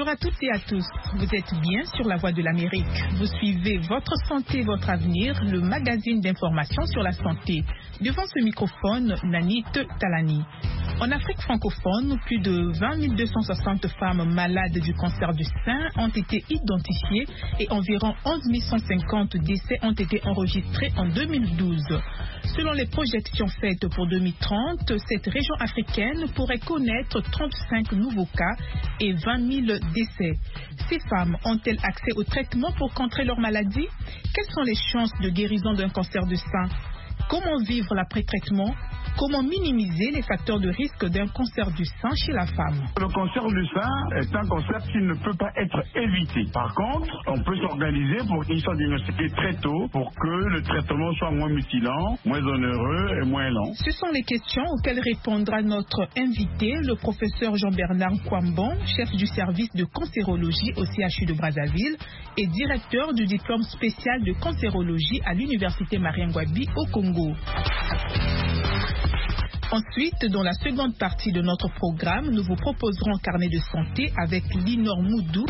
Bonjour à toutes et à tous. Vous êtes bien sur la Voix de l'Amérique. Vous suivez Votre Santé, Votre Avenir, le magazine d'information sur la santé. Devant ce microphone, Nanit Talani. En Afrique francophone, plus de 20 260 femmes malades du cancer du sein ont été identifiées et environ 11 150 décès ont été enregistrés en 2012. Selon les projections faites pour 2030, cette région africaine pourrait connaître 35 nouveaux cas et 20 000 décès. Ces femmes ont-elles accès au traitement pour contrer leur maladie? Quelles sont les chances de guérison d'un cancer du sein? Comment vivre l'après-traitement? Comment minimiser les facteurs de risque d'un cancer du sein chez la femme? Le cancer du sein est un cancer qui ne peut pas être évité. Par contre, on peut s'organiser pour qu'il soit diagnostiqué très tôt pour que le traitement soit moins mutilant, moins onéreux et moins lent. Ce sont les questions auxquelles répondra notre invité, le professeur Jean-Bernard Nkwambon, chef du service de cancérologie au CHU de Brazzaville et directeur du diplôme spécial de cancérologie à l'université Marien-Ngouabi au Congo. Ensuite, dans la seconde partie de notre programme, nous vous proposerons un carnet de santé avec Linor Moudou.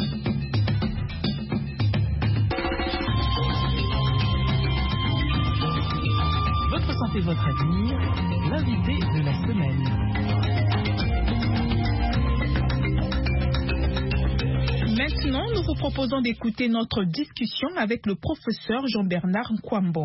Votre santé, votre avenir, l'invité de la semaine. Maintenant, nous vous proposons d'écouter notre discussion avec le professeur Jean-Bernard Nkwambon.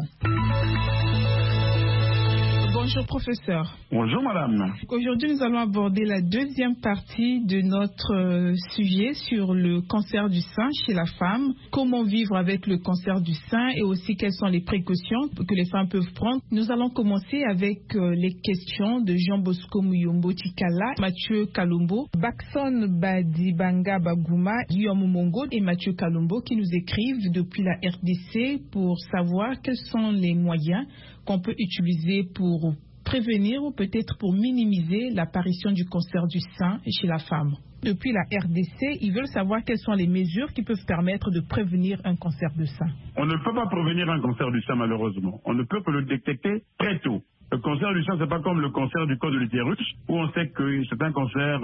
Bonjour professeur. Bonjour madame. Aujourd'hui nous allons aborder la deuxième partie de notre sujet sur le cancer du sein chez la femme. Comment vivre avec le cancer du sein et aussi quelles sont les précautions que les femmes peuvent prendre. Nous allons commencer avec les questions de Jean Bosco Muyombo Tikala, Mathieu Kalumbo, Bakson Badibanga Bagouma, Guillaume Mongo et Mathieu Kalumbo qui nous écrivent depuis la RDC pour savoir quels sont les moyens qu'on peut utiliser pour prévenir ou peut-être pour minimiser l'apparition du cancer du sein chez la femme. Depuis la RDC, ils veulent savoir quelles sont les mesures qui peuvent permettre de prévenir un cancer du sein. On ne peut pas prévenir un cancer du sein malheureusement. On ne peut que le détecter très tôt. Le cancer du sein, c'est pas comme le cancer du col de l'utérus, où on sait que c'est un cancer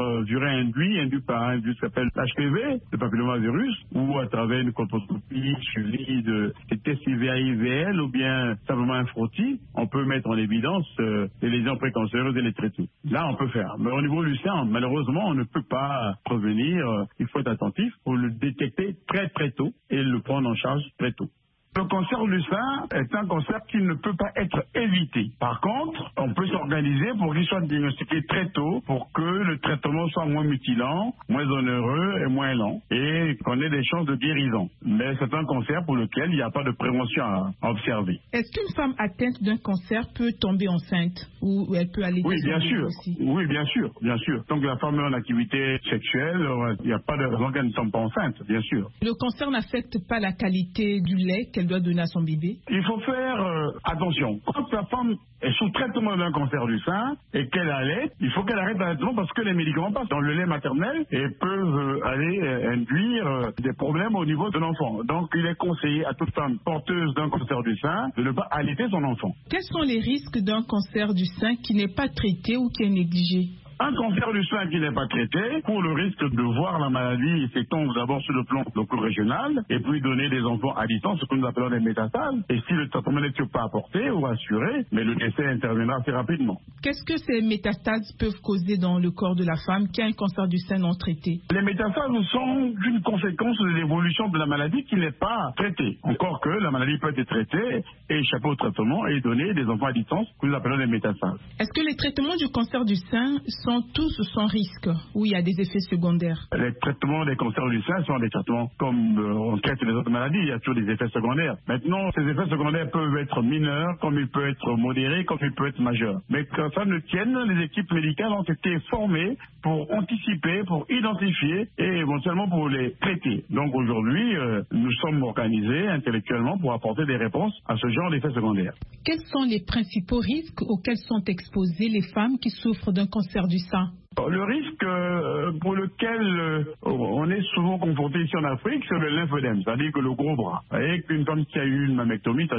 induit par un virus qui s'appelle l'HPV, le papillomavirus, ou à travers une colposcopie suivie de tests IVA-IVL ou bien simplement un frottis, on peut mettre en évidence les lésions précancéreuses et les traiter. Là, on peut faire. Mais au niveau du sein, malheureusement, on ne peut pas prévenir. Il faut être attentif pour le détecter très très tôt et le prendre en charge très tôt. Le cancer du sein est un cancer qui ne peut pas être évité. Par contre, on peut s'organiser pour qu'il soit diagnostiqué très tôt pour que le traitement soit moins mutilant, moins onéreux et moins lent et qu'on ait des chances de guérison. Mais c'est un cancer pour lequel il n'y a pas de prévention à observer. Est-ce qu'une femme atteinte d'un cancer peut tomber enceinte ou elle peut aller Oui, bien sûr. Aussi? Oui, bien sûr, bien sûr. Tant que la femme est en activité sexuelle, il n'y a pas de raison qu'elle ne tombe pas enceinte, bien sûr. Le cancer n'affecte pas la qualité du lait qu'elle doit donner à son bébé? Il faut faire attention. Quand la femme est sous traitement d'un cancer du sein et qu'elle allait, il faut qu'elle arrête le traitement parce que les médicaments passent dans le lait maternel et peuvent aller induire des problèmes au niveau de l'enfant. Donc il est conseillé à toute femme porteuse d'un cancer du sein de ne pas allaiter son enfant. Quels sont les risques d'un cancer du sein qui n'est pas traité ou qui est négligé? Un cancer du sein qui n'est pas traité, pour le risque de voir la maladie s'étendre d'abord sur le plan loco-régional et puis donner des enfants à distance, ce que nous appelons des métastases. Et si le traitement n'est pas apporté ou assuré, mais le décès interviendra assez rapidement. Qu'est-ce que ces métastases peuvent causer dans le corps de la femme qui a un cancer du sein non traité? Les métastases sont une conséquence de l'évolution de la maladie qui n'est pas traitée. Encore que la maladie peut être traitée et échapper au traitement et donner des enfants à distance, que nous appelons des métastases. Est-ce que les traitements du cancer du sein sont tous sans risque ou il y a des effets secondaires? Les traitements des cancers du sein sont des traitements comme on traite les autres maladies, il y a toujours des effets secondaires. Maintenant, ces effets secondaires peuvent être mineurs, comme ils peuvent être modérés, comme ils peuvent être majeurs. Mais quand ça ne tienne, les équipes médicales ont été formées pour anticiper, pour identifier et éventuellement pour les traiter. Donc aujourd'hui, nous sommes organisés intellectuellement pour apporter des réponses à ce genre d'effets secondaires. Quels sont les principaux risques auxquels sont exposées les femmes qui souffrent d'un cancer du sein? Le risque pour lequel on est souvent confronté ici en Afrique, c'est le lymphodème, c'est-à-dire que le gros bras. Vous voyez qu'une femme qui a eu une mammectomie,